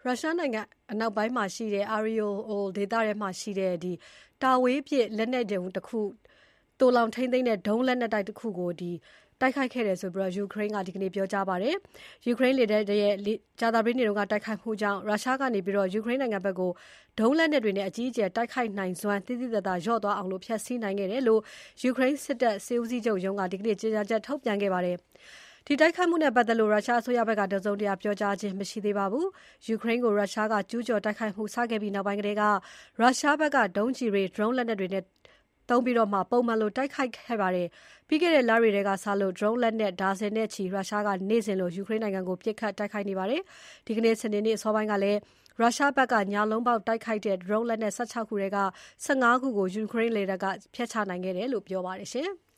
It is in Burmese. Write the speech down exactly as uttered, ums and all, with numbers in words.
ရုရှားနိုင်ငံအနောက်ပိုင်းမှာရှိတဲ့ Arizyol ဒေသထဲမှာရှိတဲ့တာဝေးပစ်လက်နက်ဒုံးတခုသိုလှောင်ထိန်းသိမ်းတဲ့ဒုံးလက်နက်တိုက်တခုကိုတိုက်ခိုက်ခဲ့တယ်လို့ယူကရိန်းကဒီကနေ့ပြောကြားပါတယ်။ ယူကရိန်းလေတပ်ရဲ့ကြာသပတေးနေ့ကတိုက်ခိုက်မှုကြောင့်ရုရှားကနေယူကရိန်းနိုင်ငံဘက်ကိုဒုံးလက်နက်တွေနဲ့အကြီးအကျယ်တိုက်ခိုက်နိုင်စွမ်းသိသိသာသာလျော့သွားအောင်ဖျက်ဆီးနိုင်ခဲ့တယ်လို့ယူကရိန်းစစ်တပ်စစ်ဦးစီးချုပ်ရုံးကဒီကနေ့ကြေညာချက်ထုတ်ပြန်ခဲ့ပါတယ်။ ဒီတိုက်ခိုက်မှုနဲ့ပတ်သက်လို့ရုရှားအစိုးရဘက်ကတစုံတရာပြောကြားခြင်းမရှိသေးပါဘူး။ ယူကရိန်းကိုရုရှားကကျူးကျော်တိုက်ခိုက်မှုစခဲ့ပြီးနောက်ပိုင်းကတည်းကရုရှားဘက်ကဒုံးကျည်တွေ drone လက်နက်တွေနဲ့သုံးပြီးပုံမှန်လိုတိုက်ခိုက်ခဲ့ပါတယ်။ ပြီးခဲ့တဲ့လတွေကစလို့ drone လက်နက်ဒါဇင်နဲ့ချီရုရှားကနေ့စဉ်လိုယူကရိန်းနိုင်ငံကိုပစ်ခတ်တိုက်ခိုက်နေပါတယ်။ ဒီကနေ့စနေနေ့အစောပိုင်းကလည်းရုရှားဘက်ကညလုံးပေါက်တိုက်ခိုက်တဲ့ drone လက်နက် ၁၆ ခုထဲက ၁၅ ခုကိုယူကရိန်းလေတပ်ကဖျက်ချနိုင်ခဲ့တယ်လို့ပြောပါတယ်။